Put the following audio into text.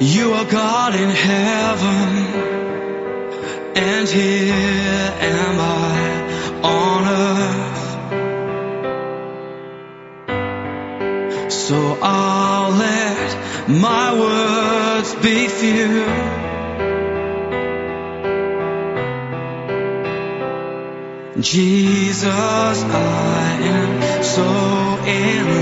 You are God in heaven, and here am I on earth. So I'll let my words be few. Jesus, I am so in